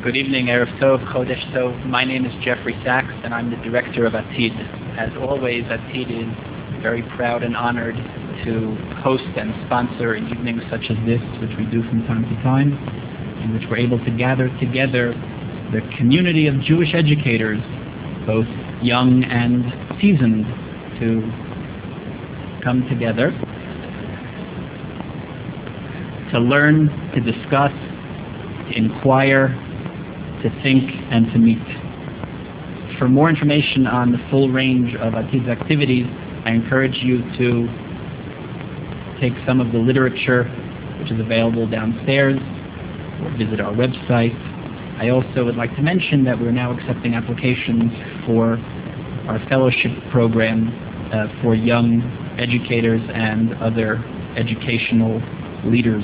Good evening, Erev Tov, Chodesh Tov. My name is Jeffrey Sachs, and I'm the director of Atid. As always, Atid is very proud and honored to host and sponsor evenings such as this, which we do from time to time, in which we're able to gather together the community of Jewish educators, both young and seasoned, to come together to learn, to discuss, to inquire, to think, and to meet. For more information on the full range of Atid's activities, I encourage you to take some of the literature which is available downstairs or visit our website. I also would like to mention that we're now accepting applications for our fellowship program for young educators and other educational leaders.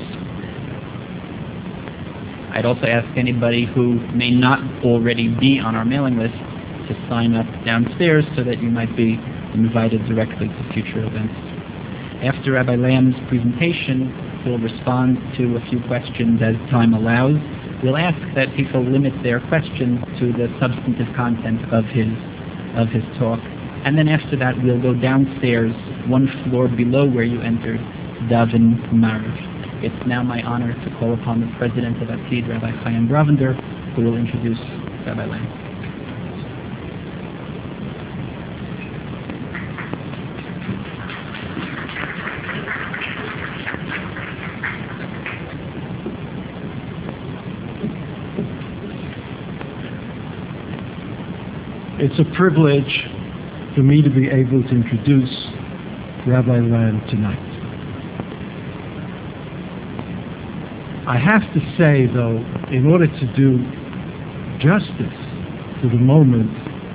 I'd also ask anybody who may not already be on our mailing list to sign up downstairs so that you might be invited directly to future events. After Rabbi Lamb's presentation, he'll respond to a few questions as time allows. We'll ask that people limit their questions to the substantive content of his talk. And then after that, we'll go downstairs, one floor below where you entered, Daven Mariv. It's now my honor to call upon the president of Atid, Rabbi Chaim Bravender, who will introduce Rabbi Lamb. It's a privilege for me to be able to introduce Rabbi Lamb tonight. I have to say, though, in order to do justice to the moment,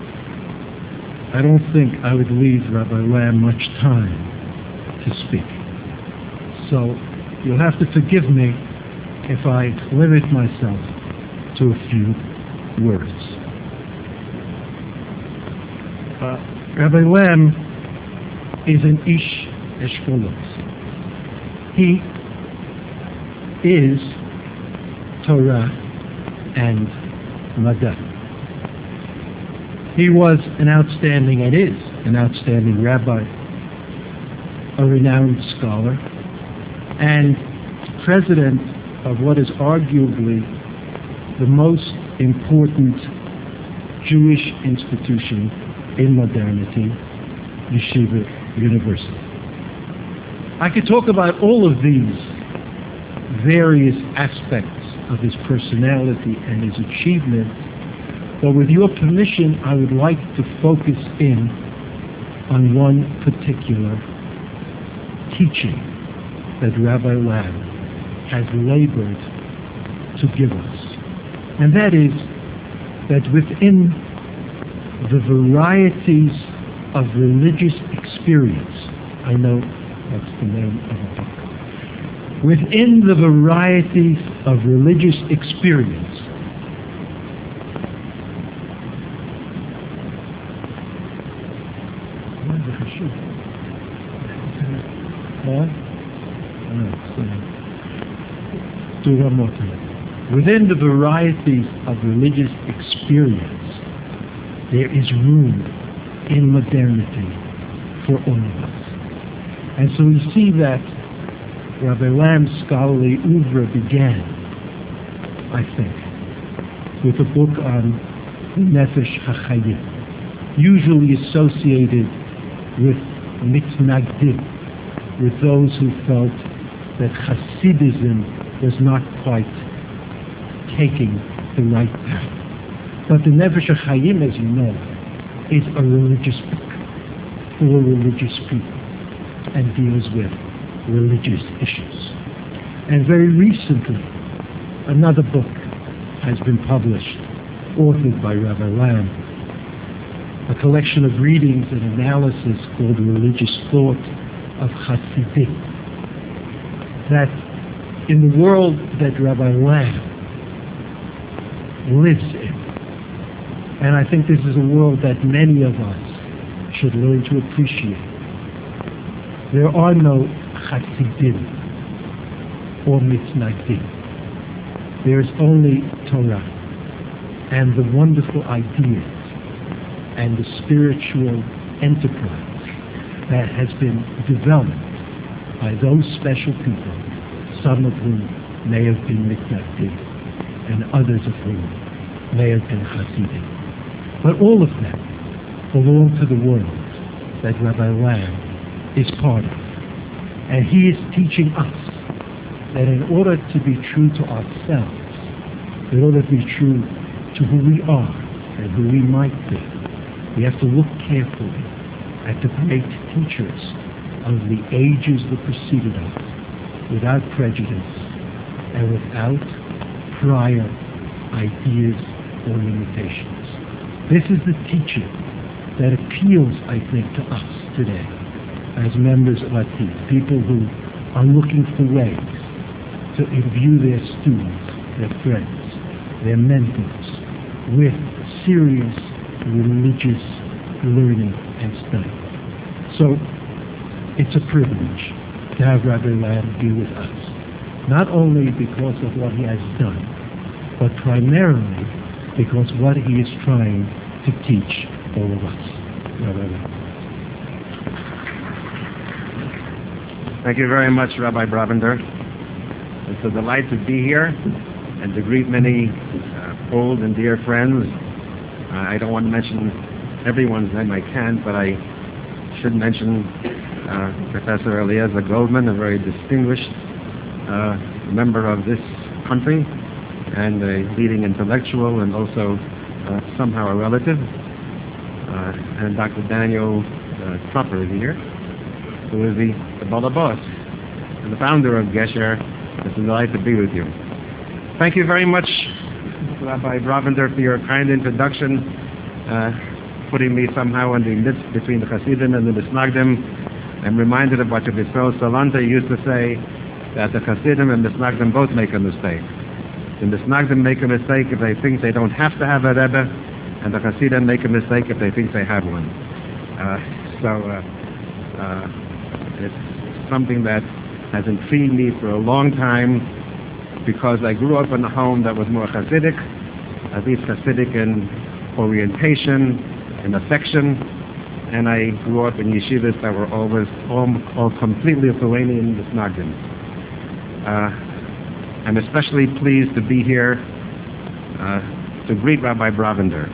I don't think I would leave Rabbi Lamb much time to speak. So you'll have to forgive me if I limit myself to a few words. Rabbi Lamb is an Ish Eshkolot. He is Torah and Madah. He was an outstanding, and is an outstanding rabbi, a renowned scholar, and president of what is arguably the most important Jewish institution in modernity, Yeshiva University. I could talk about all of these various aspects of his personality and his achievements, but with your permission, I would like to focus in on one particular teaching that Rabbi Lamb has labored to give us. And that is that within the varieties of religious experience, I know that's the name of the book, within the varieties of religious experience, within the varieties of religious experience, there is room in modernity for all of us. And so we see that Rabbi Lamb's scholarly oeuvre began, I think, with a book on Nefesh HaChayim, usually associated with mitnagdim, with those who felt that Hasidism was not quite taking the right path. But the Nefesh HaChayim, as you know, is a religious book for religious people and deals with religious issues. And very recently, another book has been published, authored by Rabbi Lamb, a collection of readings and analysis called Religious Thought of Hasidim, that in the world that Rabbi Lamb lives in, and I think this is a world that many of us should learn to appreciate, there are no Hasidim or Mitnagdim. There is only Torah and the wonderful ideas and the spiritual enterprise that has been developed by those special people, some of whom may have been Mitnagdim and others of whom may have been Hasidim. But all of them belong to the world that Rabbi Lamb is part of. And he is teaching us that in order to be true to ourselves, in order to be true to who we are and who we might be, we have to look carefully at the great teachers of the ages that preceded us, without prejudice and without prior ideas or limitations. This is the teaching that appeals, I think, to us today as members of Atif, people who are looking for ways to imbue their students, their friends, their mentors with serious religious learning and study. So it's a privilege to have Rabbi Lamb be with us, not only because of what he has done, but primarily because what he is trying to teach all of us. Rabbi Lamb. Thank you very much, Rabbi Bravender. It's a delight to be here and to greet many old and dear friends. I don't want to mention everyone's name I can, but I should mention Professor Eliezer Goldman, a very distinguished member of this country and a leading intellectual and also somehow a relative. And Dr. Daniel Trupper is here, who is the Bala Boss and the founder of Gesher. It's a delight to be with you. Thank you very much, Rabbi Bravender, for your kind introduction, putting me somehow in the midst between the Hasidim and the Misnagdim. I'm reminded of what Rabbi Yisrael Salanta used to say, that the Hasidim and Misnagdim both make a mistake. The Misnagdim make a mistake if they think they don't have to have a Rebbe, and the Hasidim make a mistake if they think they have one. It's something that has intrigued me for a long time, because I grew up in a home that was more Hasidic, at least Hasidic in orientation, in affection, and I grew up in yeshivas that were always all completely Lithuanian Misnagdim. I'm especially pleased to be here to greet Rabbi Bravender.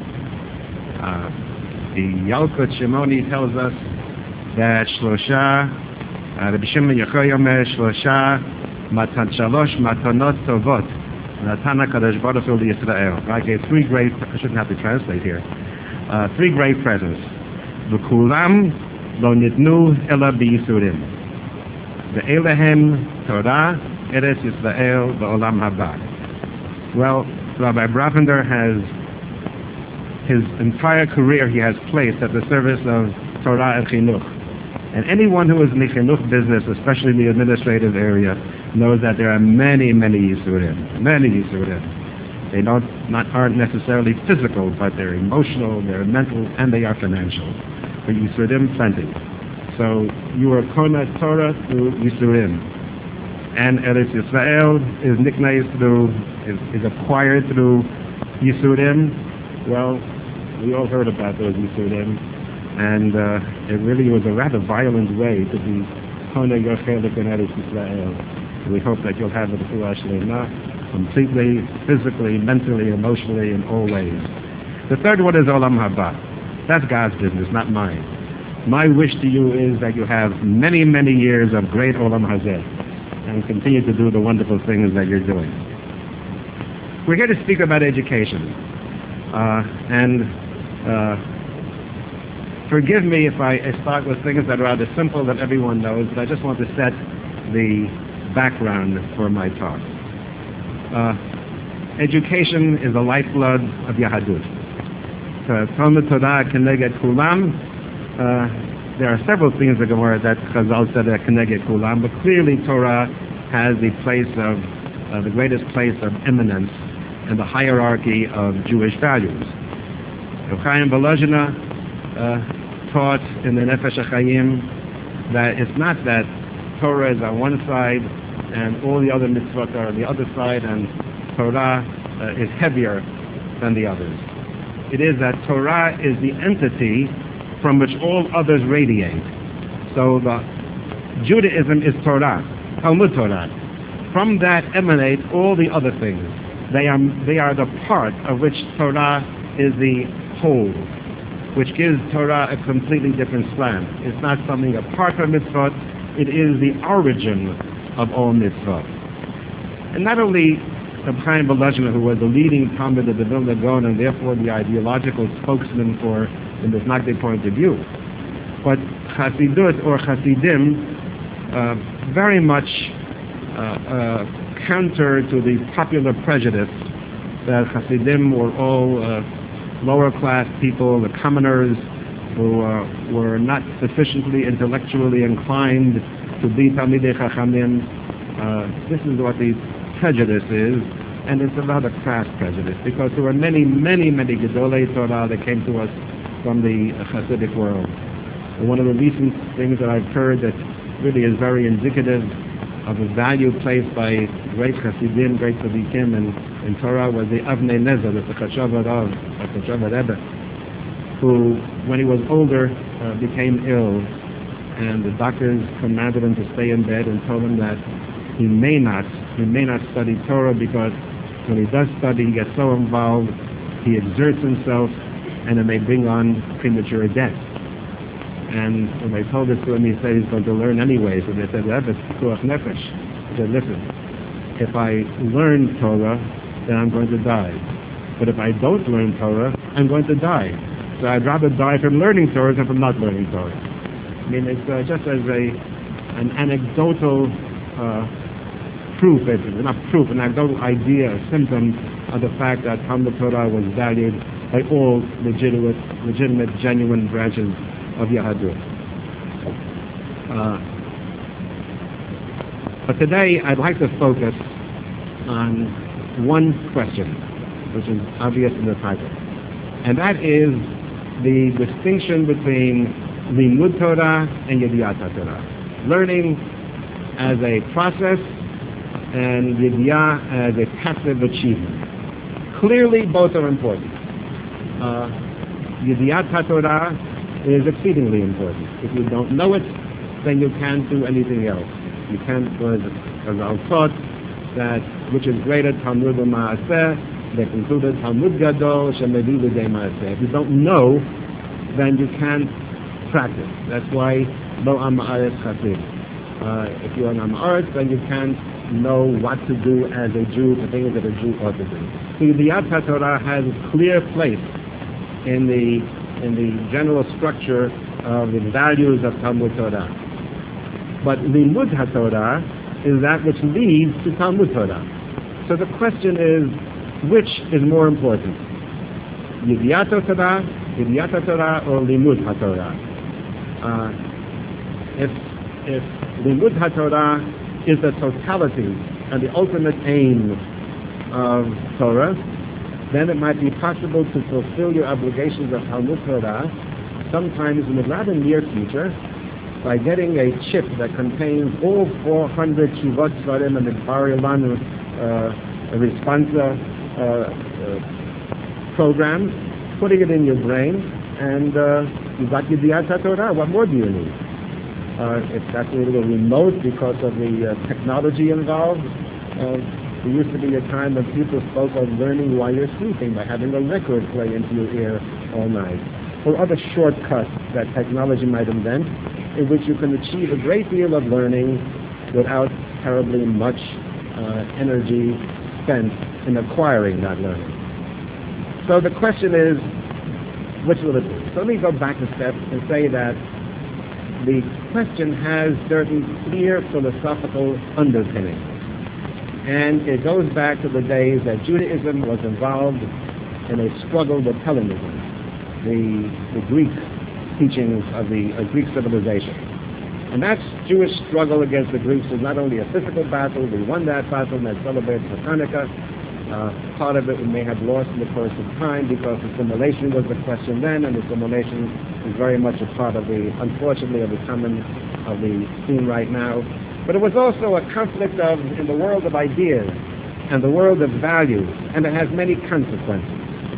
The Yalkut Shimoni tells us that Rabbi Shimon Yochai Omer Shlosha Shalosh Matanot Tovot Natana Kadosh Baruch Hu Yisrael. I gave three great, I shouldn't have to translate here, three great presents. V'kulam lo nitnu ela b'yisurim. Ve'elehem Torah Eretz Yisrael v'olam haba. Well, Rabbi Bravender has his entire career he has placed at the service of Torah and Chinuch. And anyone who is in the Chinuch business, especially in the administrative area, knows that there are many, many Yisurim. Many Yisurim. They aren't necessarily physical, but they're emotional, they're mental, and they are financial. But Yisurim, plenty. So you are Kona Torah through Yisurim. And Eretz Yisrael is nicknamed is acquired through Yisurim. Well, we all heard about those Yisurim. And it really was a rather violent way to be Kona Yochelik in Eretz Yisrael. We hope that you'll have it completely, physically, mentally, emotionally, in all ways. The third one is Olam Haba. That's God's business, not mine. My wish to you is that you have many, many years of great Olam Hazeh and continue to do the wonderful things that you're doing. We're here to speak about education. Forgive me if I start with things that are rather simple that everyone knows, but I just want to set the background for my talk. Education is the lifeblood of Yahadut. Talmud Torah Keneged Kulam. There are several things in the Gemara that Chazal said that Keneged Kulam, but clearly Torah has the place of the greatest place of eminence in the hierarchy of Jewish values. Chaim Volozhiner taught in the Nefesh HaChaim that it's not that Torah is on one side and all the other mitzvot are on the other side, and Torah is heavier than the others. It is that Torah is the entity from which all others radiate. So the Judaism is Torah, Talmud Torah. From that emanate all the other things. They are the part of which Torah is the whole, which gives Torah a completely different slant. It's not something apart from mitzvot, it is the origin of all mitzvot. And not only Reb Chaim Volozhin, who was the leading Talmud of the Vilna Gaon and therefore the ideological spokesman for the Misnagdic point of view, but Chassidut or Chassidim very much counter to the popular prejudice that Chassidim were all lower class people, the commoners who were not sufficiently intellectually inclined to be Talmidei Chachamim. This is what the prejudice is, and it's about a crass prejudice, because there were many, many, many Gedolei Torah that came to us from the Hasidic world. And one of the recent things that I've heard that really is very indicative of the value placed by great Hasidim, great Tzaddikim in Torah was the Avnei Nezer, the Chashav Rav, the Chashav Rebbe, who, when he was older, became ill, and the doctors commanded him to stay in bed and told him that he may not study Torah, because when he does study, he gets so involved, he exerts himself, and it may bring on premature death. And when they told this to him, he said he's going to learn anyway. So they said, Rebbe, pikuach nefesh. He said, listen, if I learn Torah, then I'm going to die. But if I don't learn Torah, I'm going to die. So I'd rather die from learning Torah than from not learning Torah. I mean, it's just as an anecdotal proof, not proof, an anecdotal idea, a symptom of the fact that Talmud Torah was valued by all legitimate, genuine branches of Yahadut. But today I'd like to focus on one question, which is obvious in the title, and that is the distinction between Limud Torah and Yediat Torah. Learning as a process and Yediah as a passive achievement. Clearly both are important. Yediat Torah is exceedingly important. If you don't know it, then you can't do anything else. You can't, as I taught, that which is greater, Talmud Ma'aseh, they concluded Talmud Gadol, Shemedi L'Dei Ma'aseh. If you don't know, then you can't practice. That's why Lo Am Ha'aretz Chassid. If you're an Am Ha'aretz, then you can't know what to do as a Jew, the things that a Jew ought to do. So Yediat Torah has a clear place in the general structure of the values of Talmud Torah. But Limud HaTorah is that which leads to Talmud Torah. So the question is, which is more important? Yediat Torah or Limud HaTorah? If Limud HaTorah is the totality and the ultimate aim of Torah, then it might be possible to fulfill your obligations of Talmud Torah sometimes in the rather near future by getting a chip that contains all 400 Shuvot Svarim and the Bar Ilan Responsa programs, putting it in your brain, and you've got Yediat Torah. What more do you need? It's actually a little remote because of the technology involved. There used to be a time when people spoke of learning while you're sleeping by having a record play into your ear all night, or other shortcuts that technology might invent, in which you can achieve a great deal of learning without terribly much energy spent in acquiring that learning. So the question is, which will it be? So let me go back a step and say that the question has certain clear philosophical underpinnings. And it goes back to the days that Judaism was involved in a struggle with Hellenism, the Greek teachings of the Greek civilization. And that Jewish struggle against the Greeks was not only a physical battle, we won that battle and that celebrated Hanukkah. Part of it we may have lost in the course of time because assimilation was the question then, and assimilation is very much a part of the, unfortunately, of the scene right now. But it was also a conflict in the world of ideas and the world of values, and it has many consequences.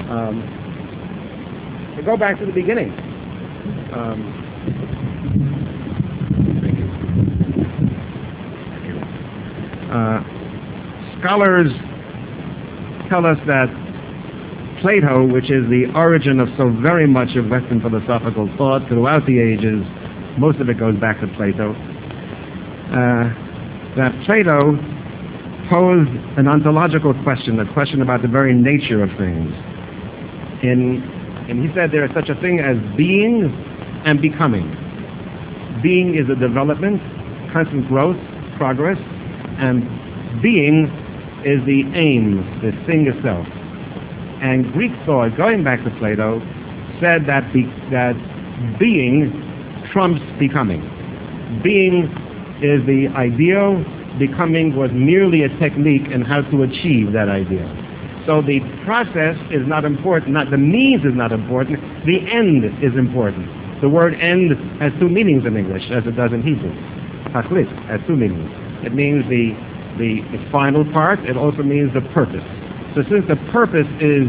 To go back to the beginning. Scholars tell us that Plato, which is the origin of so very much of Western philosophical thought throughout the ages, most of it goes back to Plato, that Plato posed an ontological question, a question about the very nature of things. And he said there is such a thing as being and becoming. Being is a development, constant growth, progress, and being is the aim, the thing itself. And Greek thought, going back to Plato, said that being trumps becoming. Being is the ideal, becoming was merely a technique in how to achieve that ideal. So the process is not important, the means is not important, the end is important. The word end has two meanings in English, as it does in Hebrew. Tachlit has two meanings. It means the final part, it also means the purpose. So since the purpose is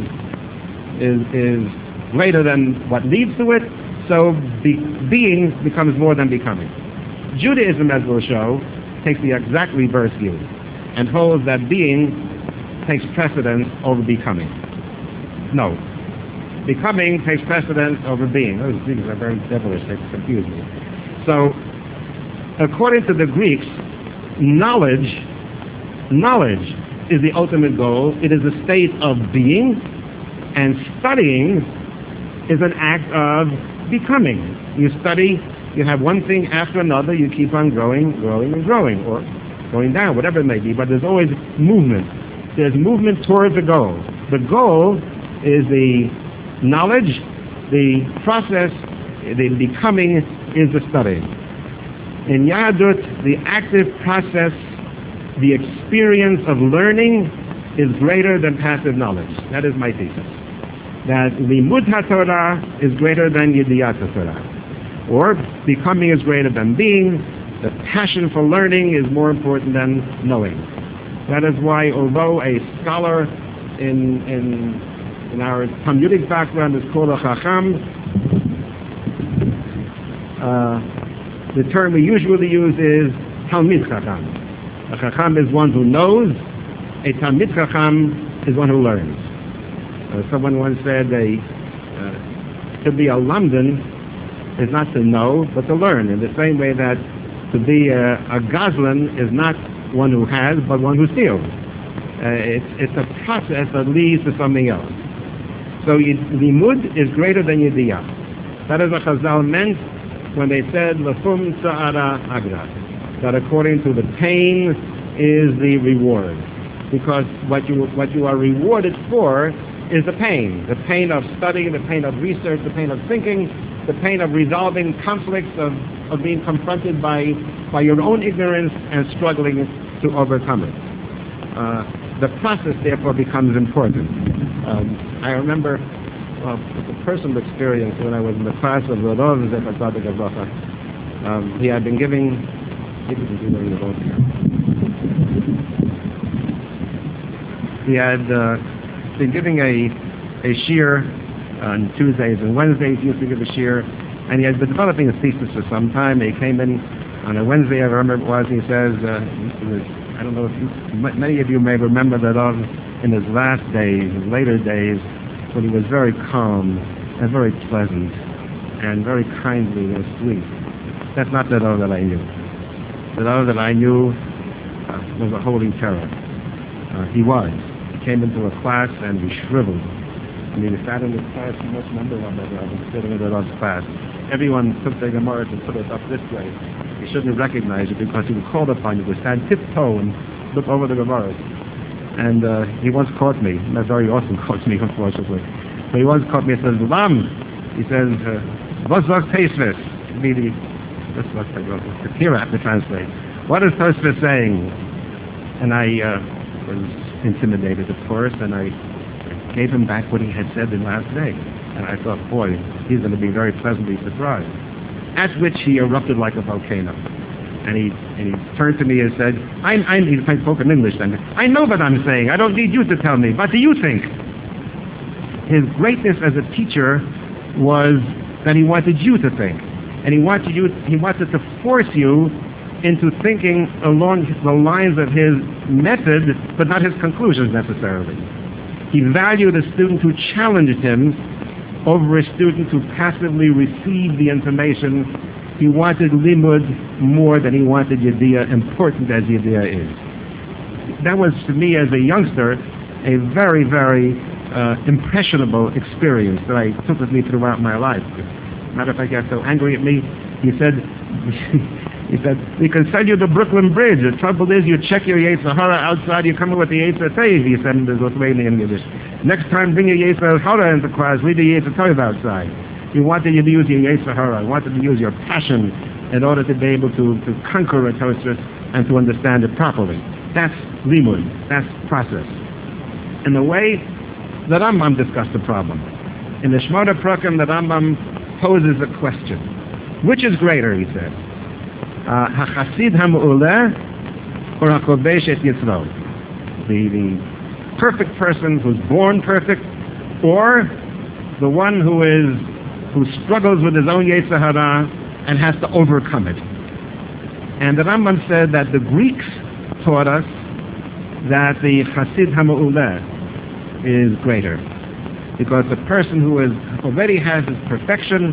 greater than what leads to it, so being becomes more than becoming. Judaism, as we'll show, takes the exact reverse view and holds that being takes precedence over becoming. No. Becoming takes precedence over being. Those things are very devilish, they confuse me. So, according to the Greeks, knowledge is the ultimate goal. It is a state of being, and studying is an act of becoming. You study, you have one thing after another, you keep on growing, or going down, whatever it may be, but there's always movement. There's movement towards the goal. The goal is the knowledge, the process, the becoming is the studying. In Yahadut, the active process, the experience of learning is greater than passive knowledge. That is my thesis. That Limud HaTorah is greater than Yediyat HaTorah. Or becoming is greater than being. The passion for learning is more important than knowing. That is why, although a scholar in our Talmudic background is called a Chacham, the term we usually use is Talmid Chacham. A Chacham is one who knows. A Talmid Chacham is one who learns. Someone once said to be a Lamdan is not to know, but to learn, in the same way that to be a Gazlan is not one who has, but one who steals. It's a process that leads to something else. So Limud is greater than Yediyah. That is what Chazal meant when they said Lafum Sa'ara Agra, that according to the pain is the reward. Because what you are rewarded for is the pain of studying, the pain of research, the pain of thinking, the pain of resolving conflicts, of being confronted by your own ignorance and struggling to overcome it. The process, therefore, becomes important. I remember a personal experience when I was in the class of Rodov Zechatzaddik Avrocha. He had been giving... He had been giving a shiur on Tuesdays and Wednesdays. He used to give a shiur, and he had been developing a thesis for some time. He came in on a Wednesday, I remember it was, he says, I don't know if many of you may remember that in his last days, his later days, when he was very calm and very pleasant and very kindly and sweet. That's not the Rav that I knew. The Rav that I knew was a holy terror. He came into a class and he shriveled. I mean, he sat in his class, you must remember that Rav, sitting in the Rav's class. Everyone took the Gemara to put it up this way. You shouldn't recognize it because he would call upon you to stand tiptoe and look over the Gemara. And he once caught me, not very often caught me, unfortunately. But he once caught me and says, Lam, he says, what's Tosfos? Here I have to translate. What is Tosfos saying? And I was intimidated, of course, and I gave him back what he had said the last day. And I thought, boy, he's going to be very pleasantly surprised. At which he erupted like a volcano. And he turned to me and said, he spoke in English then, I know what I'm saying. I don't need you to tell me. What do you think? his greatness as a teacher was that he wanted you to think. And he wanted to force you into thinking along the lines of his method, but not his conclusions necessarily. He valued a student who challenged him over a student who passively received the information. He wanted limud more than he wanted yediyah, important as yediyah is. That was, to me as a youngster, a very, very impressionable experience that I took with me throughout my life. Matter of fact, he got so angry at me, he said, we can sell you the Brooklyn Bridge. The trouble is, you check your Yetzer Hara outside, you come in with the Yetzer Tov, he said in the Lithuanian Yiddish. Next time, bring your Yetzer Hara into class, leave the Yetzer Tov outside. He wanted you to use your Yetzer Hara, he wanted to use your passion in order to be able to conquer a Tosfos and to understand it properly. That's limud, that's process. In the way the Rambam discussed the problem. In the Shmona Prakim, the Rambam poses a question. Which is greater, he says? HaChasid HaMe'uleh or HaKodesh Et Yitzro? The perfect person who's born perfect, or the one who struggles with his own Yetzer Hara and has to overcome it. And the Rambam said that the Greeks taught us that the Chasid HaMe'uleh is greater, because the person who already has his perfection,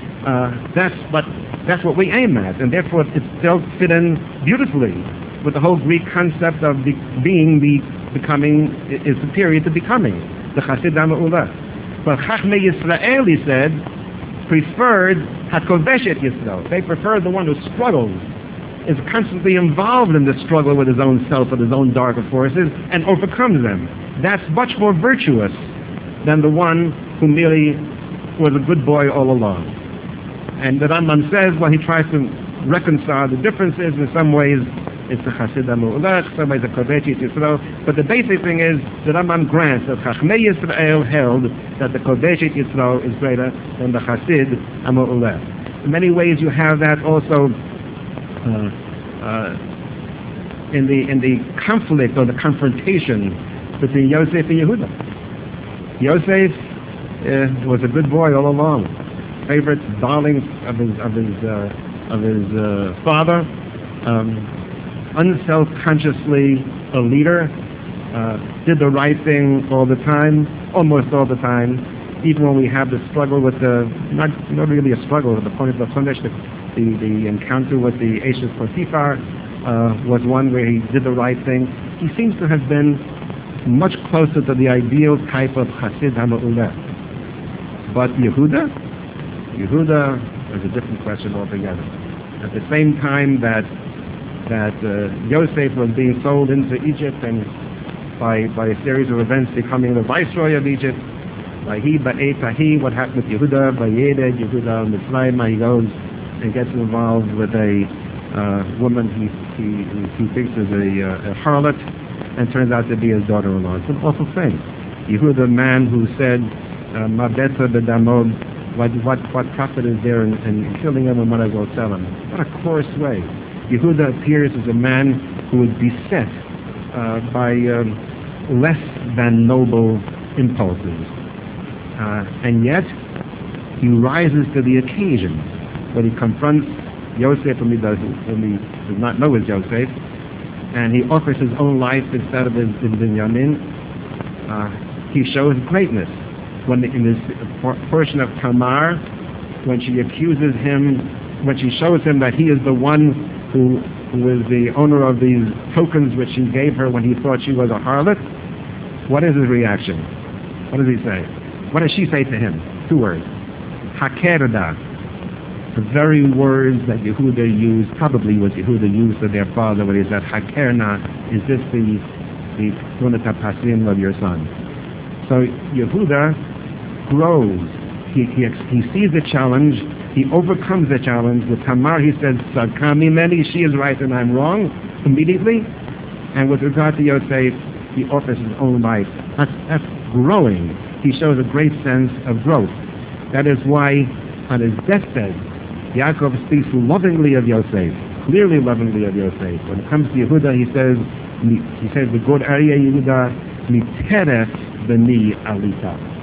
that's what we aim at, and therefore it still fit in beautifully with the whole Greek concept of becoming is superior to becoming, the Chasid HaMe'uleh. But Chachmei Yisrael, he said, preferred HaKodesh Et Yisrael. They preferred the one who struggles, is constantly involved in the struggle with his own self, with his own darker forces, and overcomes them. That's much more virtuous than the one who merely was a good boy all along. And the Rambam says, well, he tries to reconcile the differences. In some ways, it's the Chasid HaMe'uleh, some ways the Kodesh Et Yisrael. But the basic thing is, the Rambam grants that Chachmei Yisrael held that the Kodesh Et Yisrael is greater than the Chasid HaMe'uleh. In many ways, you have that also in the conflict or the confrontation between Yosef and Yehuda. Yosef was a good boy all along, favorite darling of his father, unself-consciously a leader, did the right thing all the time, almost all the time, even when we have the struggle with not really a struggle, with the point of the Chodesh, the encounter with the Eshes Potiphar was one where he did the right thing. He seems to have been much closer to the ideal type of Chasid HaMe'uleh. But Yehuda is a different question altogether. At the same time that Yosef was being sold into Egypt and by a series of events becoming the viceroy of Egypt, what happened with Yehuda, Yehuda Mitzrayim, he goes and gets involved with a woman he thinks is a harlot, and turns out to be his daughter-in-law. It's an awful thing. Yehuda, man who said, Ma betza b'damod, what profit is there in killing him, and might as well sell him? What a coarse way. Yehuda appears as a man who is beset by less than noble impulses. And yet, he rises to the occasion when he confronts Yosef, whom he does not know is Yosef, and he offers his own life instead of his Binyamin. He shows greatness. When in this portion of Tamar, when she accuses him, when she shows him that he is the one who is the owner of these tokens which he gave her when he thought she was a harlot, what is his reaction? What does he say? What does she say to him? 2 words. Hakerda. The very words that Yehuda used, probably what Yehuda used to their father when he said, Hakerna, is this the Tunat HaPasim of your son? So Yehuda grows. He sees the challenge, he overcomes the challenge. With Tamar, he says, Sakami Meni, she is right and I'm wrong, immediately. And with regard to Yosef, he offers his own life. That's growing. He shows a great sense of growth. That is why, on his deathbed, Yaakov speaks lovingly of Yosef, clearly lovingly of Yosef. When it comes to Yehuda, he says, the good Arya Yehuda, Miteref b'ni alita.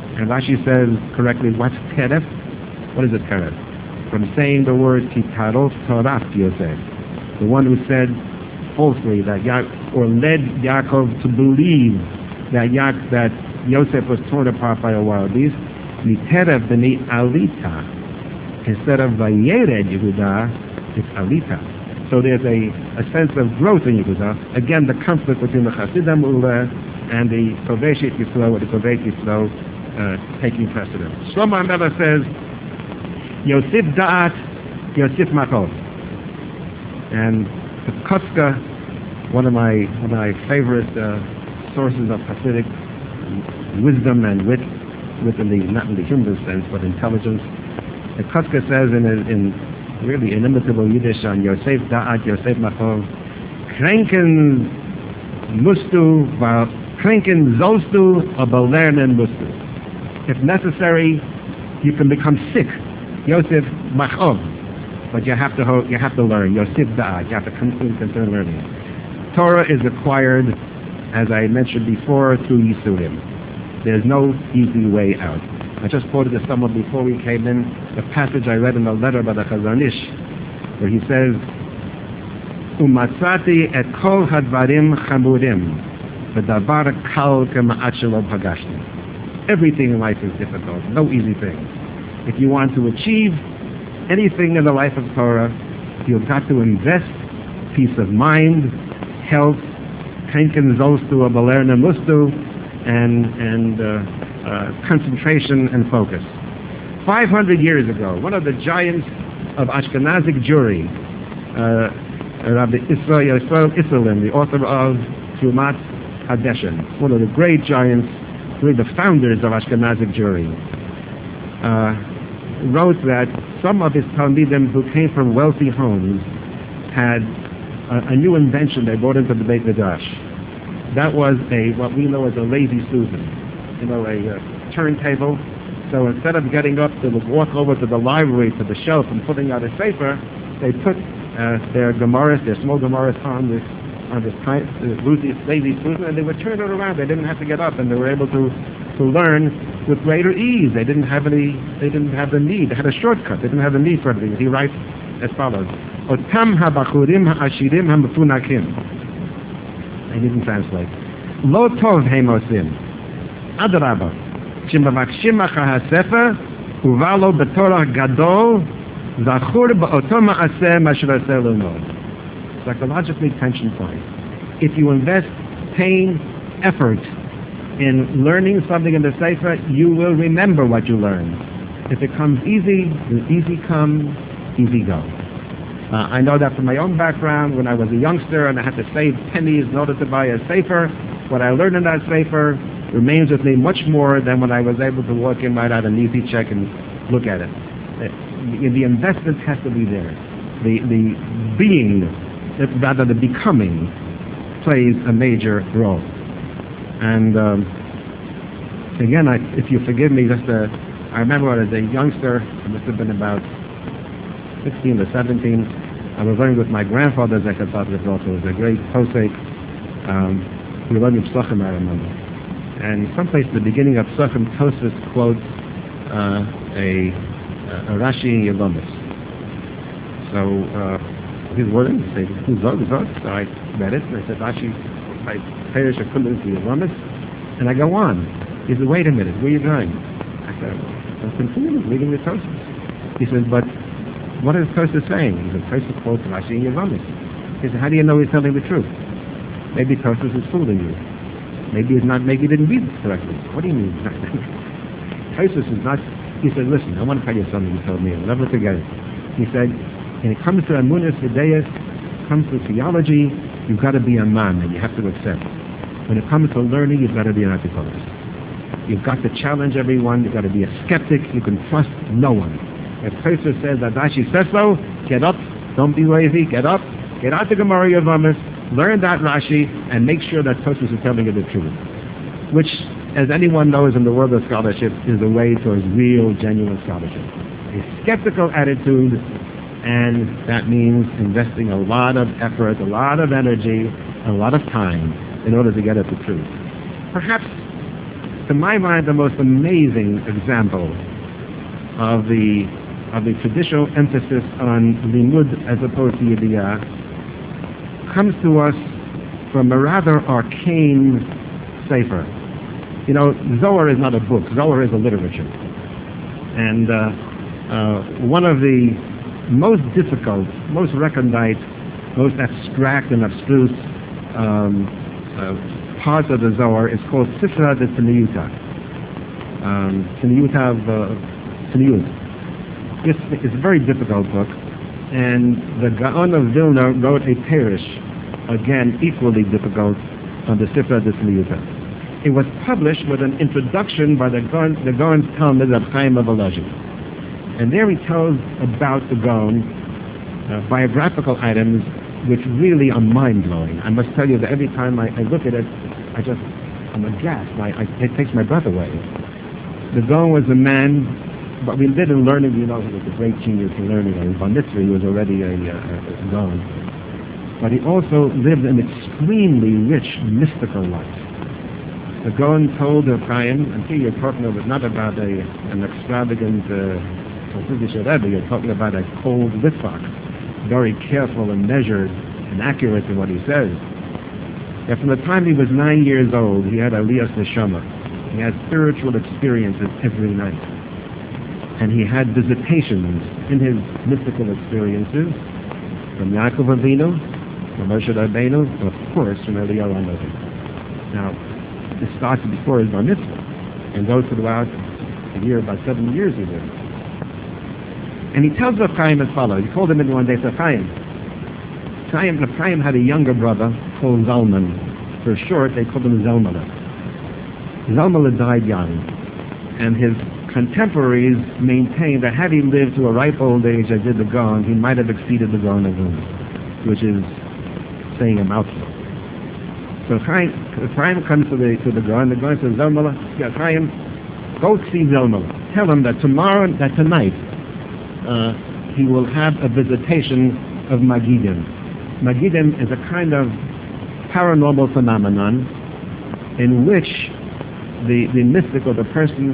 And Rashi says correctly, what's teref? What is a teref? From saying the word Kitarof Torah Yosef, the one who said falsely that led Yaakov to believe that Yosef was torn apart by a wild beast. Miteref b'nei alita, instead of Vayered Yehuda, it's alita. So there's a sense of growth in Yehuda. Again, the conflict between the Chasidim Ula and the Koveshit Yisro, or the Koveit Yisro, taking precedence. Shlomo HaMelech says, Yosef Da'at, Yosef Machov. And the Kotzka, one of my favorite sources of Hasidic wisdom and wit in not in the human sense, but intelligence. The Kotzka says in really inimitable Yiddish on Yosef Da'at, Yosef Machov, Krenken mustu, Krenken zolstu, aber lernen mustu. If necessary, you can become sick. Yosef Machov, but you have to learn. Yosef Da'at, you have to continue learning. Torah is acquired, as I mentioned before, through Yisurim. There's no easy way out. I just quoted to someone before we came in the passage I read in the letter by the Chazon Ish, where he says, Umatzati et kol hadvarim chamurim, v'davar kal k'ma'at shelo pagashti. Everything in life is difficult, no easy thing. If you want to achieve anything in the life of Torah, you've got to invest peace of mind, health, Kenken Zolstu Abalerna Mustu, and concentration and focus. 500 years ago, one of the giants of Ashkenazic Jewry, Rabbi Israel Isserlin, the author of Trumat Hadeshen, one of the great giants, really the founders of Ashkenazic Jewry, wrote that some of his Talmidim who came from wealthy homes had a new invention they brought into the Beit Midrash. That was what we know as a lazy Susan, a turntable. So instead of getting up to walk over to the library, to the shelf, and putting out a sefer, they put their Gemaras, their small Gemaras on this lazy Susan, and they would turn it around. They didn't have to get up, and they were able to learn with greater ease. They didn't have the need. They had a shortcut. They didn't have the need for everything. He writes as follows: Otam habachurim ha'ashirim ha'mefunakim. I didn't translate. Lo tov heimosim. Adrabah. Shemavakshim ha'sefer uvalo b'torah gadol zachur ba'oto ma'aseh masher aseh l'nod. Psychologically tension point. If you invest pain, effort in learning something in the Sefer, you will remember what you learned. If it comes easy, easy come, easy go. I know that from my own background, when I was a youngster and I had to save pennies in order to buy a Sefer, what I learned in that Sefer remains with me much more than when I was able to walk in, write out an easy check and look at it. The investment has to be there. The being, rather the becoming, plays a major role. And again, if you forgive me, I remember as a youngster, I must have been about 16 or 17, I was learning with my grandfather, Zecher Tzaddik Levracha, who was a great posek. We learned in Psachim, I remember. And someplace at the beginning of Psachim, Tosfos quotes a Rashi in Yevamos. So his word, he said, who's Zog? So I read it, and I said, Rashi, I perish a kulim to Yevamos, and I go on. He said, wait a minute, where are you going? I said, I'll continue reading the Tosfos. He says, but what is Tosfos saying? He said, Tosfos quotes Rashi in Yevamos. He said, how do you know he's telling the truth? Maybe Tosfos is fooling you. Maybe he didn't read it correctly. What do you mean? Tosfos is not. He said, listen, I want to tell you something he told me. I'll never forget it. He said, when it comes to Amunas Hideas, comes to theology, you've got to be a man and you have to accept. When it comes to learning, you've got to be an apologist. You've got to challenge everyone. You've got to be a skeptic. You can trust no one. If Tosfos says that Rashi says so, get up. Don't be lazy. Get up. Get out the Gemara Yevamos. Learn that Rashi and make sure that Tosfos is telling you the truth. Which, as anyone knows in the world of scholarship, is the way towards real, genuine scholarship. A skeptical attitude, and that means investing a lot of effort, a lot of energy, a lot of time in order to get at the truth. Perhaps to my mind, the most amazing example of the traditional emphasis on limud as opposed to yediyah comes to us from a rather arcane sefer. You know, Zohar is not a book. Zohar is a literature. And one of the most difficult, most recondite, most abstract and abstruse parts of the Zohar is called Sifra de Tzniuta. Tzniut. It's a very difficult book, and the Gaon of Vilna wrote a Perish, again equally difficult, on the Sifra de Tzniuta. It was published with an introduction by the Gaon's Talmud of Chaim of Volozhin. And there he tells about the Gaon, biographical items which really are mind-blowing. I must tell you that every time I look at it, I'm aghast. It takes my breath away. The Gaon was a man, but we did in learning, you know, he was a great genius in learning. In Bar Mitzvah, he was already a Gaon. But he also lived an extremely rich, mystical life. The Gaon told of Chaim, and here you're talking about not about an extravagant you're talking about a cold Litvak, very careful and measured and accurate in what he says. That from the time he was 9 years old, he had Aliyas Neshama. He had spiritual experiences every night. And he had visitations in his mystical experiences from Yaakov Avinu, from Moshe Rabbeinu, and of course from Eliyahu HaNavi. Now, this starts before his Bar Mitzvah and goes throughout a year, about 7 years he lived. And he tells Rav Chaim as follows. He called him in one day, said, Chaim had a younger brother called Zalman. For short, they called him Zalmala. Zalmala died young, and his contemporaries maintained that had he lived to a ripe old age as did the Gaon, he might have exceeded the Gaon of Vilna, which is saying a mouthful. So Chaim comes to the Gaon. The Gaon says, Zalmala, yeah, Chaim, go see Zalmala. Tell him that tonight, he will have a visitation of Magidim. Magidim is a kind of paranormal phenomenon in which the mystic or the person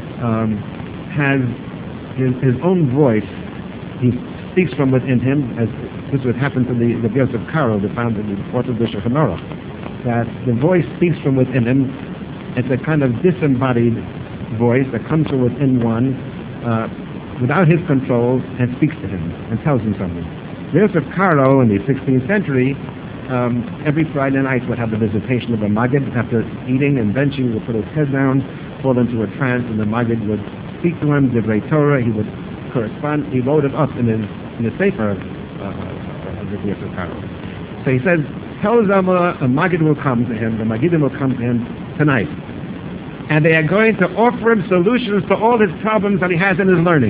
has his own voice. He speaks from within him, as this would happen to the Yosef Karo, the founder of the Orthodox Shulchan Aruch, that the voice speaks from within him. It's a kind of disembodied voice that comes from within one, without his control, and speaks to him and tells him something. Yosef Karo in the 16th century, every Friday night would have the visitation of a Maggid. After eating and benching, he would put his head down, fall into a trance, and the Maggid would speak to him, Divrei Torah. He would correspond. He wrote it up in the Sefer of Yosef Karo. So he says, tell Zalmala a Maggid will come to him, the Magidim will come to him tonight. And they are going to offer him solutions to all his problems that he has in his learning.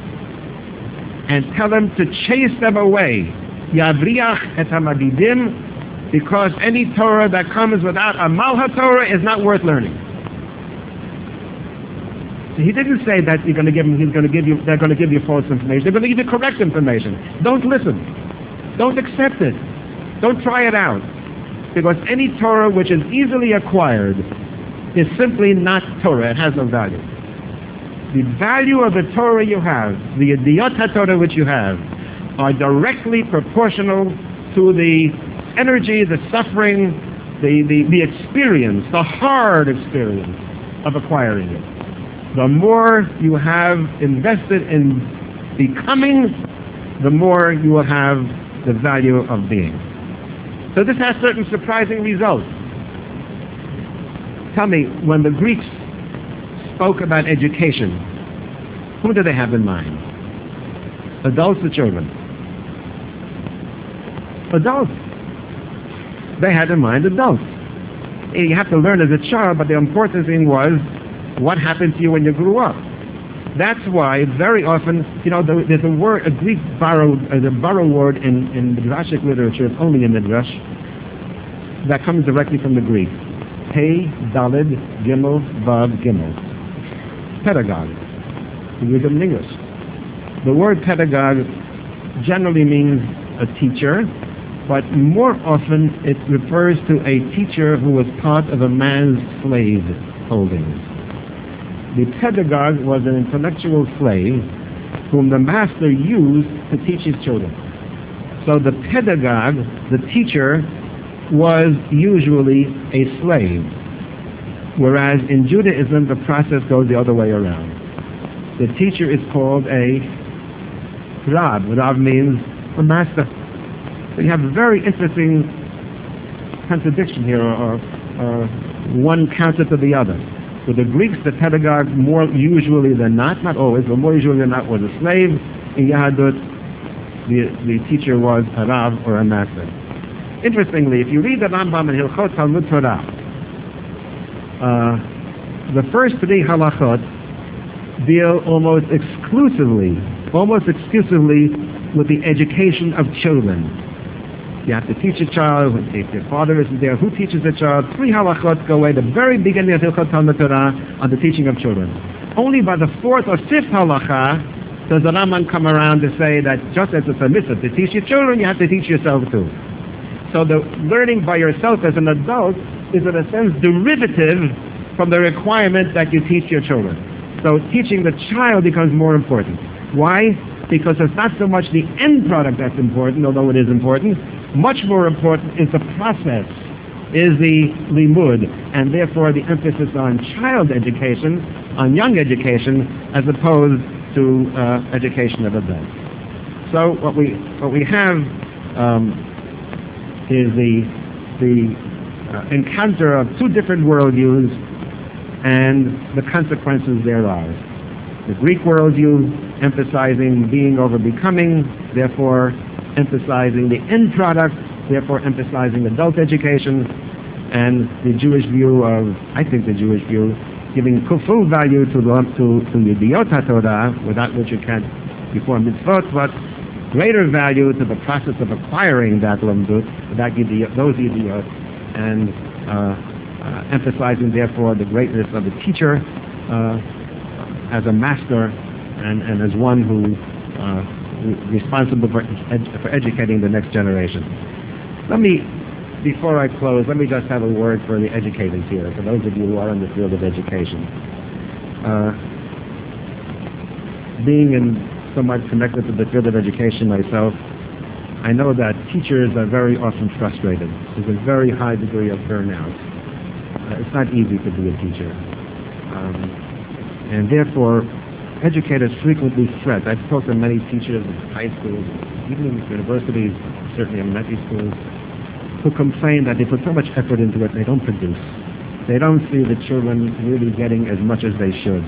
And tell him to chase them away. Yavriach et hamagidim, because any Torah that comes without a Malha Torah is not worth learning. So he didn't say that they're going to give you false information. They're going to give you correct information. Don't listen. Don't accept it. Don't try it out. Because any Torah which is easily acquired is simply not Torah. It has no value. The value of the Torah you have, the Yediyot HaTorah which you have, are directly proportional to the energy, the suffering, the experience, the hard experience of acquiring it. The more you have invested in becoming, the more you will have the value of being. So this has certain surprising results. Tell me, when the Greeks spoke about education, who did they have in mind? Adults or children? Adults. They had in mind adults. You have to learn as a child, but the important thing was what happened to you when you grew up. That's why very often, there's a word, a Greek borrowed word in Midrashic literature, it's only in Midrash, that comes directly from the Greek. Pei, Dalid, Gimel, Vav, Gimel. Pedagogue. We use it in English. The word pedagogue generally means a teacher, but more often it refers to a teacher who was part of a man's slave holdings. The pedagogue was an intellectual slave whom the master used to teach his children. So the pedagogue, the teacher, was usually a slave, whereas in Judaism the process goes the other way around. The teacher is called a Rav. Rav means a master. So you have a very interesting contradiction here, or one counter to the other. With the Greeks, the pedagogue more usually than not always, but more usually than not was a slave. In Yahadut, the teacher was a Rav or a master. Interestingly, if you read the Rambam in Hilchot Talmud Torah, the first three halachot deal almost exclusively with the education of children. You have to teach a child. If your father isn't there, who teaches the child? Three halachot go away. The very beginning of Hilchot Talmud Torah on the teaching of children. Only by the fourth or fifth halacha does the Rambam come around to say that just as it's a mitzvah to teach your children, you have to teach yourself too. So the learning by yourself as an adult is in a sense derivative from the requirement that you teach your children. So teaching the child becomes more important. Why? Because it's not so much the end product that's important, although it is important. Much more important is the process, is the limud, and therefore the emphasis on child education, on young education, as opposed to education of adults. So what we have is the encounter of two different worldviews and the consequences thereof. The Greek worldview emphasizing being over becoming, therefore emphasizing the end product, therefore emphasizing adult education, and the Jewish view giving full value to Yediyot HaTorah, without which you can't perform mitzvot, but greater value to the process of acquiring that lamdut, those Yediyot, and emphasizing therefore the greatness of the teacher as a master and as one who responsible for educating the next generation. Before I close, let me just have a word for the educators here, for those of you who are in the field of education. Being somewhat connected to the field of education myself, I know that teachers are very often frustrated. There's a very high degree of burnout. It's not easy to be a teacher. And therefore, educators frequently fret. I've talked to many teachers in high schools, even in universities, certainly elementary schools, who complain that they put so much effort into it, they don't produce. They don't see the children really getting as much as they should.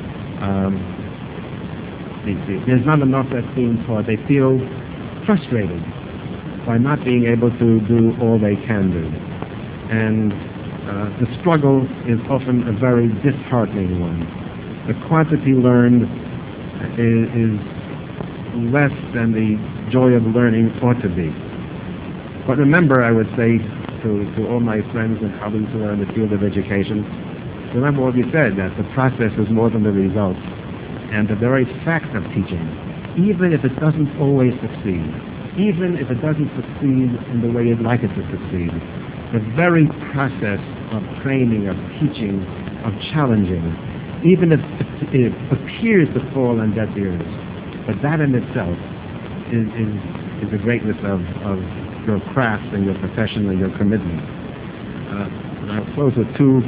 There's not enough that's being taught. They feel frustrated by not being able to do all they can do. And the struggle is often a very disheartening one. The quantity learned is less than the joy of learning ought to be. But remember, I would say to all my friends and colleagues who are in the field of education, remember what we said, that the process is more than the result. And the very fact of teaching, even if it doesn't always succeed, even if it doesn't succeed in the way you'd like it to succeed, the very process of training, of teaching, of challenging, even if it appears to fall on deaf ears, but that in itself is the greatness of your craft and your profession and your commitment. And I'll close with two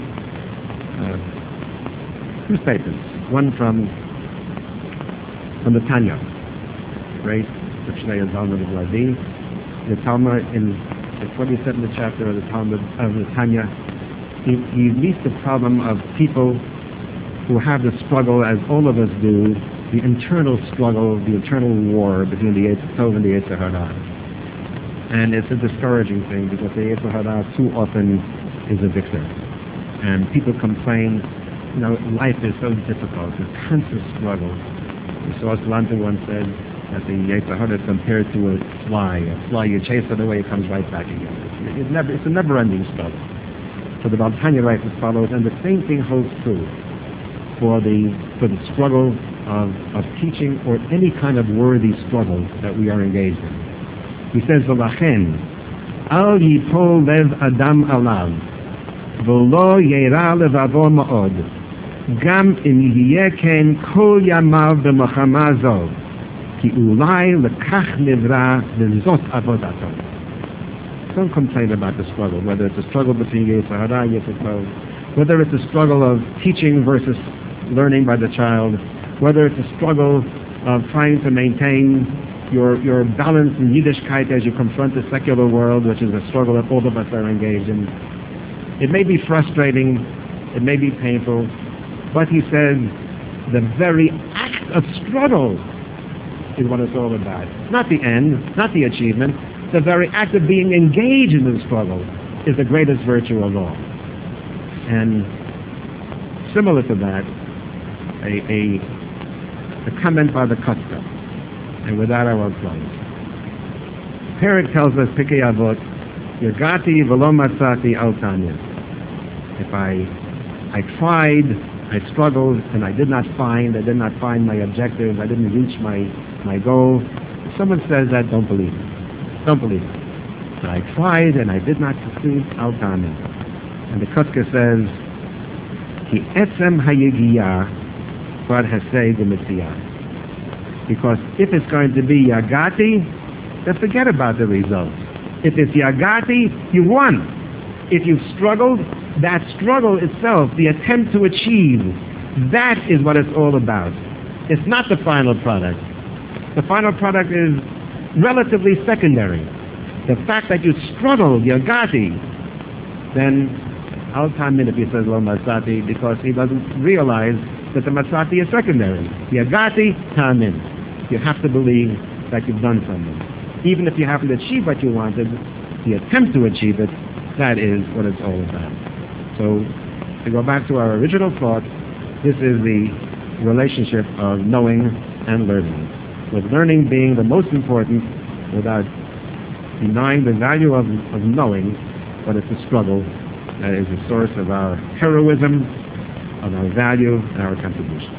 statements. One from the Tanya, great Mishnah Talmud of Lavi. The Talmud in the 27th chapter of the Talmud of the Tanya, he meets the problem of people who have the struggle, as all of us do, the internal struggle, the internal war between the Yetzer Tov and the Yetzer Hara. And it's a discouraging thing because the Yetzer Hara too often is a victor. And people complain, life is so difficult, it's a constant struggle. So Slanta once said that the Yetzer Hara is compared to a fly. A fly, you chase it away, it comes right back again. It's a never-ending struggle. So the Baal Tanya writes as follows, and the same thing holds true for the struggle of teaching or any kind of worthy struggle that we are engaged in. He says, "V'lachen al yipol lev adam alav ולא ירא לבבו מאוד, גם אם יהיה כן כל ימיו במלחמה זו, כי אולי לכך נברא וזאת עבודתו. Don't complain about the struggle, whether it's a struggle between Yetzer Hara and Yetzer Tov, whether it's a struggle of teaching versus learning by the child, whether it's a struggle of trying to maintain your balance in Yiddishkeit as you confront the secular world, which is a struggle that all of us are engaged in. It may be frustrating, it may be painful, but he says the very act of struggle is what it's all about. Not the end, not the achievement. The very act of being engaged in the struggle is the greatest virtue of all. And similar to that, a comment by the Kotzker. And with that I will close. Perik tells us, Pikei Avot, Yagati v'lo matzati al tanya. If I tried, I struggled, and I did not find my objective, I didn't reach my goal. If someone says that, don't believe it. Don't believe it. But I tried and I did not succeed, al tanya. And the Kotzker says, Ki etzem hayigiyah kvar hasei v'mitziyah. Because if it's going to be Yagati, then forget about the results. If it's Yagati, you won. If you've struggled, that struggle itself, the attempt to achieve, that is what it's all about. It's not the final product. The final product is relatively secondary. The fact that you struggled, Yagati, then Al Tamin if he says Lo Matzati, because he doesn't realize that the Matzati is secondary. Yagati, Tamin. You have to believe that you've done something. Even if you haven't achieved what you wanted, the attempt to achieve it, that is what it's all about. So, to go back to our original thought, this is the relationship of knowing and learning. With learning being the most important, without denying the value of knowing, but it's a struggle that is the source of our heroism, of our value, and our contribution.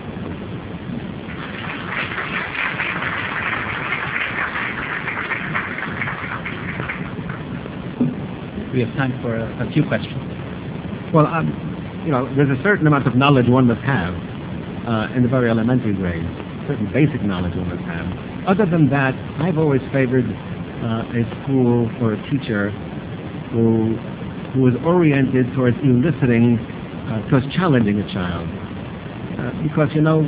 We have time for a few questions. Well, there's a certain amount of knowledge one must have in the very elementary grades, certain basic knowledge one must have. Other than that, I've always favored a school or a teacher who is oriented towards eliciting, towards challenging a child. Because,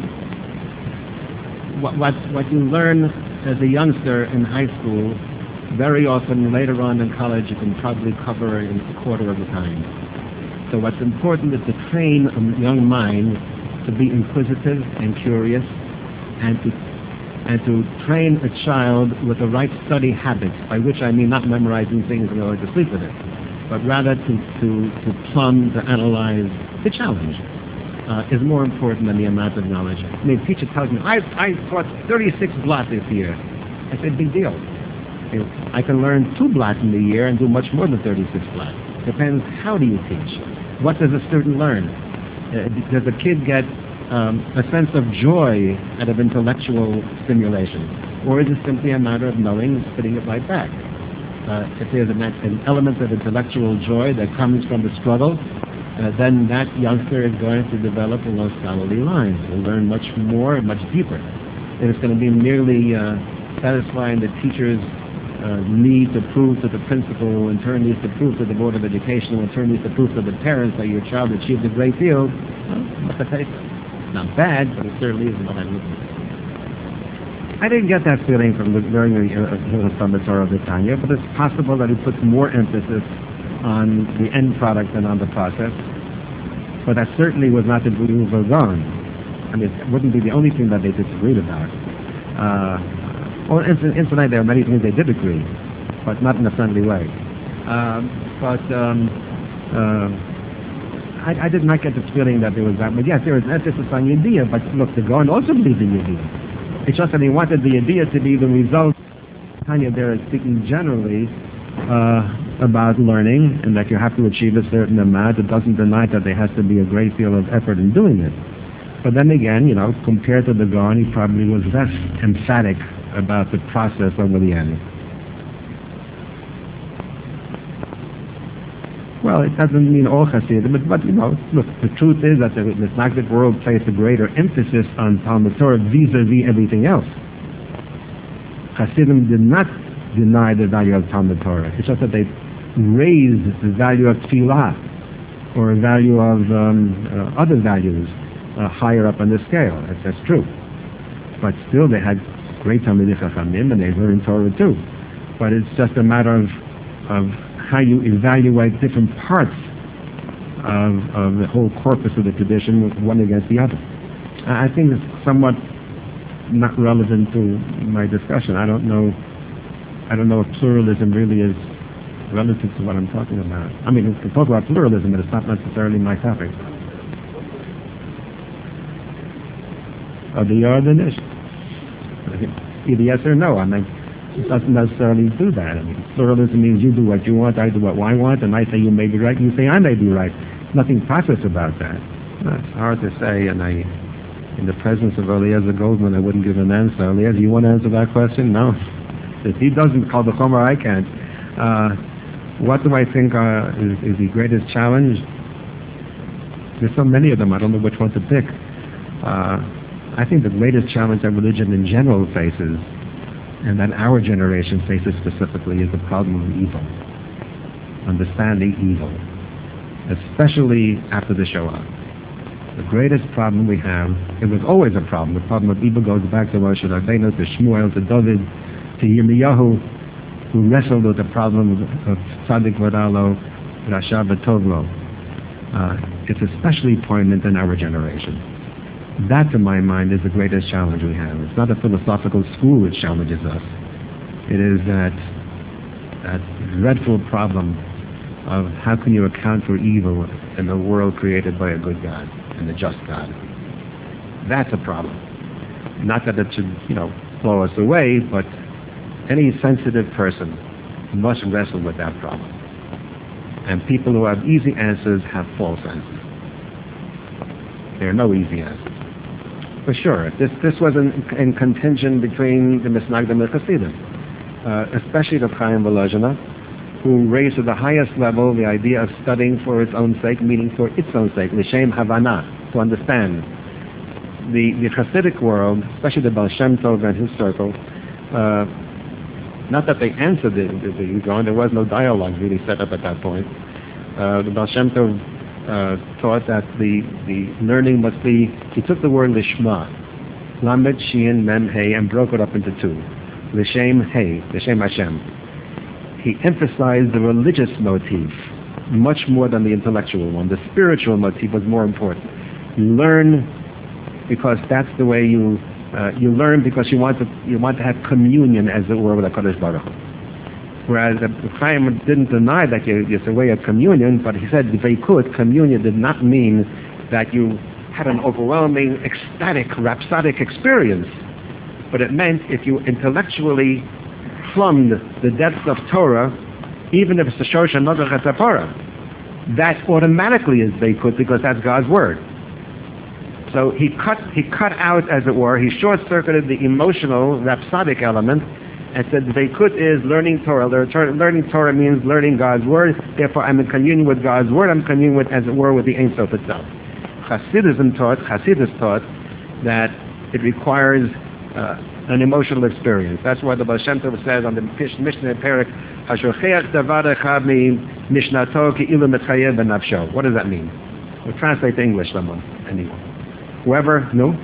what you learn as a youngster in high school, very often later on in college you can probably cover in a quarter of the time. So what's important is to train a young mind to be inquisitive and curious, and to train a child with the right study habits, by which I mean not memorizing things in order to sleep with it, but rather to plumb, to analyze, to challenge, is more important than the amount of knowledge. I mean, a teacher tells me, I taught 36 blot this year. I said, big deal. I can learn 2 blots in the year and do much more than 36 blots. Depends how do you teach. What does a student learn? Does a kid get a sense of joy out of intellectual stimulation? Or is it simply a matter of knowing and spitting it right back? If there's an element of intellectual joy that comes from the struggle, then that youngster is going to develop along scholarly lines. Will learn much more and much deeper. If it's going to be merely satisfying the teacher's need to prove to the principal, in turn needs to prove to the Board of Education, in turn needs to prove to the parents that your child achieved a great deal, what's the taste? Not bad, but it certainly isn't what I'm looking for. I didn't get that feeling from during the Torah of the Tanya, but it's possible that he puts more emphasis on the end product than on the process. But that certainly was not the Guru Vagon. I mean, it wouldn't be the only thing that they disagreed about. Incidentally, there are many things they did agree, but not in a friendly way. I did not get this feeling that there was that. But yes, there was emphasis on Yediyah, but look, the Gaon also believed in Yediyah. It's just that he wanted the Yediyah to be the result. Tanya there is speaking generally about learning, and that you have to achieve a certain amount. It doesn't deny that there has to be a great deal of effort in doing it. But then again, compared to the Gaon, he probably was less emphatic about the process over the end. Well, it doesn't mean all Hasidim, but look, the truth is that the Misnagdic world placed a greater emphasis on Talmud Torah vis-a-vis everything else. Hasidim did not deny the value of Talmud Torah. It's just that they raised the value of Tefillah or a value of other values higher up on the scale. That's true. But still, they had great Talmidei Chachamim, and they learned Torah too. But it's just a matter of how you evaluate different parts of the whole corpus of the tradition, one against the other. I think it's somewhat not relevant to my discussion. I don't know if pluralism really is relative to what I'm talking about. I mean, we can talk about pluralism, but it's not necessarily my topic. The Yardanish. Either yes or no. I mean, it doesn't necessarily do that. I mean, pluralism means you do what you want, I do what I want, and I say you may be right, and you say I may be right. Nothing precious about that. It's hard to say, and in the presence of Eliezer Goldman, I wouldn't give an answer. Eliezer, you want to answer that question? No. If he doesn't call the Chomer, I can't. What do I think is the greatest challenge? There's so many of them, I don't know which one to pick. I think the greatest challenge that religion in general faces, and that our generation faces specifically, is the problem of evil. Understanding evil. Especially after the Shoah. The greatest problem we have, it was always a problem. The problem of evil goes back to Moshe Rabbeinu, to Shmuel, to David, to Yirmiyahu, who wrestled with the problem of Tzaddik Vadalo, Rasha V'Tovlo. It's especially poignant in our generation. That, to my mind, is the greatest challenge we have. It's not a philosophical school which challenges us. It is that dreadful problem of how can you account for evil in a world created by a good God and a just God. That's a problem. Not that it should, blow us away, but any sensitive person must wrestle with that problem. And people who have easy answers have false answers. There are no easy answers. For sure, this was in contention between the Misnagdim and the Hasidim, especially the Chaim Volozhiner, who raised to the highest level the idea of studying for its own sake, meaning for its own sake, l'shem havana, to understand. The Hasidic world, especially the Baal Shem Tov and his circle, not that they answered the ego, there was no dialogue really set up at that point. The Baal Shem Tov taught that the learning must be, he took the word lishma, lamed, shin, mem, hey, and broke it up into two. L'shem, hey, l'shem Hashem. He emphasized the religious motif much more than the intellectual one. The spiritual motif was more important. You learn because that's the way you learn, because you want to have communion, as it were, with HaKadosh Baruch Hu. Whereas the Chaim didn't deny that it's a way of communion, but he said veikut, communion, did not mean that you had an overwhelming, ecstatic, rhapsodic experience. But it meant if you intellectually plumbed the depths of Torah, even if it's the Shosh HaNogach HaTapora, that automatically is veikut, because that's God's word. So he cut out, as it were, he short-circuited the emotional, rhapsodic element, and said veikut is learning Torah. Learning Torah means learning God's word. Therefore, I'm in communion with God's word. I'm in communion with, as it were, with the Ein Sof itself. Hasidus taught that it requires an emotional experience. That's why the Baal Shem Tov says on the Mishnah Perek, "Hashocheach davar echad mishnato ki'ilu metchayev benafsho." What does that mean? We'll translate to English, someone, anyone. Whoever, no?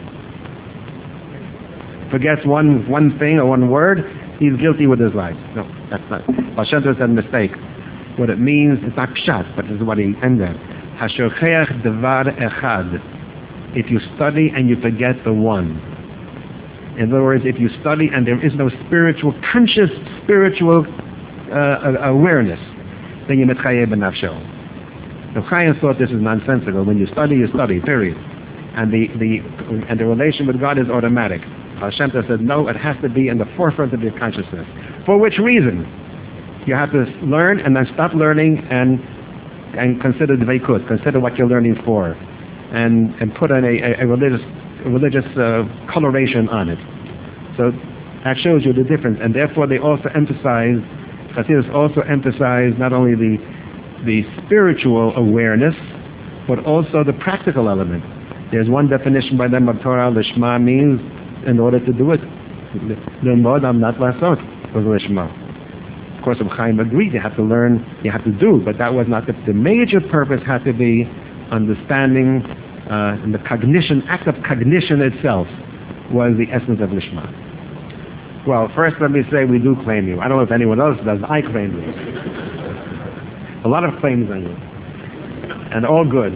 Forgets one thing or one word, he's guilty with his life. No, that's not. Baal Shem Tov said mistake. What it means, it's not pshat, but this is what he ended. Hashocheach davar echad. If you study and you forget the one. In other words, if you study and there is no conscious spiritual awareness, then you metchayev benafsho. The Chaim thought this is nonsensical. When you study, period. And the relation with God is automatic. Hashem said, no, it has to be in the forefront of your consciousness. For which reason? You have to learn and then stop learning and consider the veikut, consider what you're learning for, and put in a religious coloration on it. So that shows you the difference. And therefore they also emphasize, Hasidus also emphasize not only the the spiritual awareness, but also the practical element. There's one definition by them of Torah Lishma means in order to do it. L'mod amnat lasot was Lishma. Of course, Reb Chaim agreed, you have to learn, you have to do, but that was not the major purpose had to be understanding, and the cognition, act of cognition itself was the essence of Lishma. Well, first let me say we do claim you. I don't know if anyone else does. I claim you. A lot of claims on you. And all good.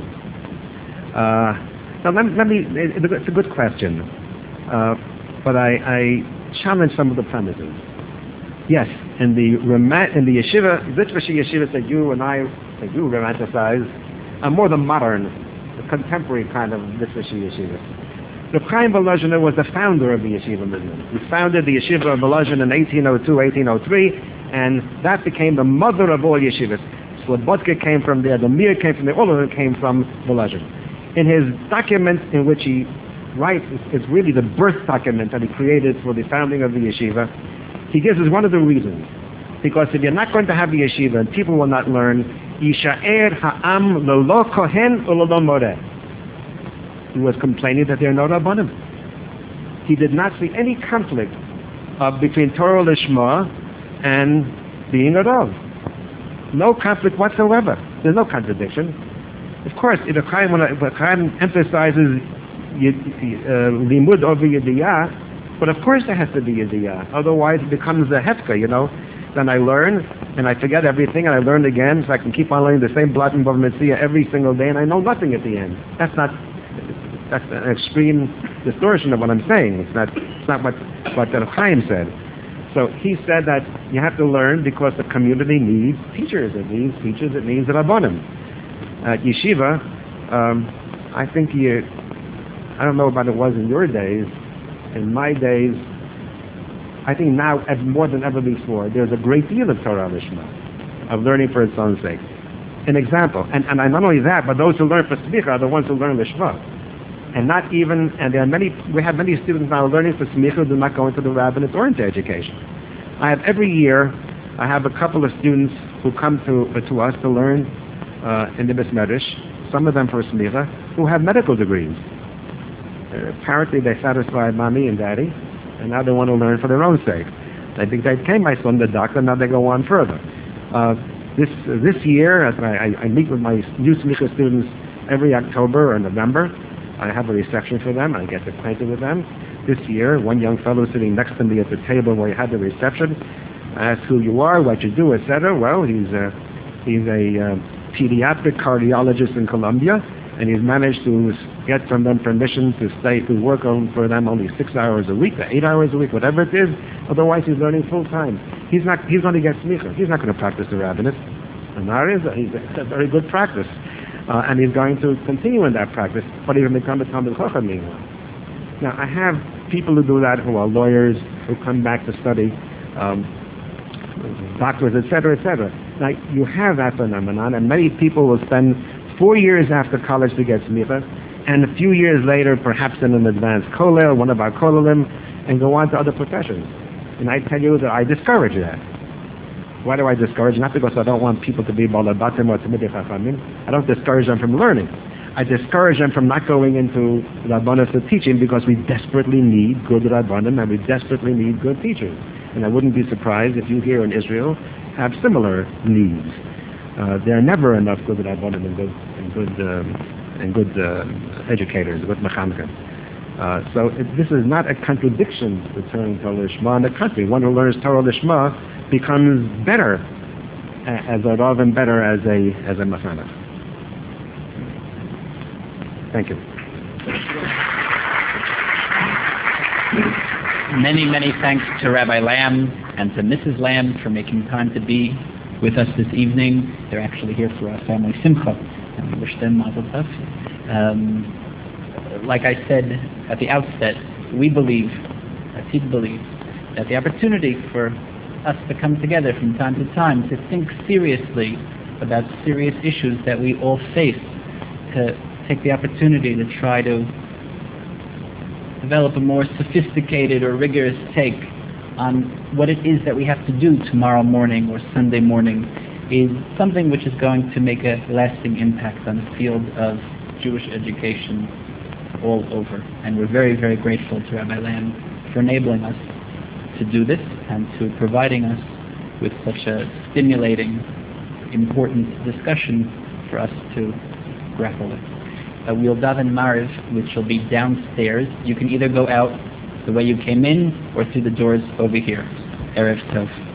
Now let me, it's a good question. But I challenge some of the premises. Yes, in the yeshiva, Litvish yeshivas that you and I, that you romanticize, are more the modern, the contemporary kind of Litvish yeshivas. Reb Chaim Volozhin was the founder of the yeshiva movement. He founded the yeshiva of Volozhin in 1802, 1803, and that became the mother of all yeshivas. Slobodka came from there, the Mir came from there, all of them came from Volozhin. In his document in which he writes, it's really the birth document that he created for the founding of the yeshiva. He gives us one of the reasons. Because if you're not going to have the yeshiva and people will not learn, Yisha'er ha'am lolo kohen ulolo moreh. He was complaining that there are no rabbanim. He did not see any conflict between Torah Lishma and being a rav. No conflict whatsoever. There's no contradiction. Of course, if Chaim emphasizes limud over yediyah, but of course there has to be yediyah. Otherwise it becomes a hefka, you know. Then I learn, and I forget everything, and I learn again, so I can keep on learning the same Blatt and Bava Metzia every single day, and I know nothing at the end. That's an extreme distortion of what I'm saying. It's not what the Chaim said. So he said that you have to learn because the community needs teachers. It needs teachers. It needs rabbanim. At yeshiva, I think I don't know about it was in your days. In my days, I think now, more than ever before, there's a great deal of Torah Lishma, of learning for its own sake. An example, and not only that, but those who learn for Smicha are the ones who learn Lishma. And we have many students now learning for Smicha who do not go into the rabbinate or into education. Every year, I have a couple of students who come to us to learn in the Medrash, some of them for Smicha, who have medical degrees. Apparently they satisfied mommy and daddy, and now they want to learn for their own sake. They think they became my son the doctor, now they go on further. This year, as I meet with my new Smicha students every October or November, I have a reception for them, I get acquainted with them. This year, one young fellow sitting next to me at the table where he had the reception, I asked who you are, what you do, etc. Well, he's a pediatric cardiologist in Colombia, and he's managed to get from them permission to work for them only 6 hours a week, or 8 hours a week, whatever it is. Otherwise, he's learning full time. He's going to get smicha. He's not going to practice the rabbinate. And he's a very good practice, and he's going to continue in that practice. But he's going to become a Talmid Chacham meanwhile. Now, I have people who do that who are lawyers who come back to study, doctors, etc., etc. Now, you have that phenomenon, and many people will spend 4 years after college to get smicha, and a few years later, perhaps in an advanced kollel, one of our kollelim, and go on to other professions. And I tell you that I discourage that. Why do I discourage? Not because I don't want people to be balabatim or tamidei chachamim. I don't discourage them from learning. I discourage them from not going into rabbanos for teaching because we desperately need good rabbanim and we desperately need good teachers. And I wouldn't be surprised if you here in Israel have similar needs. There are never enough good rabbanim and good educators, good mechanikim. So this is not a contradiction to turning Torah Lishma. On the contrary, one who learns Torah Lishma becomes better as a rav and better as a mechanech. Thank you. Many, many thanks to Rabbi Lamb and to Mrs. Lamb for making time to be with us this evening. They're actually here for our family simcha, and we wish them mazel tov. Like I said at the outset, we believe that the opportunity for us to come together from time to time to think seriously about serious issues that we all face, to take the opportunity to try to develop a more sophisticated or rigorous take on what it is that we have to do tomorrow morning or Sunday morning is something which is going to make a lasting impact on the field of Jewish education all over. And we're very, very grateful to Rabbi Lamb for enabling us to do this and to providing us with such a stimulating, important discussion for us to grapple with. We'll daven Mariv, which will be downstairs. You can either go out the way you came in or through the doors over here. Erev Tov.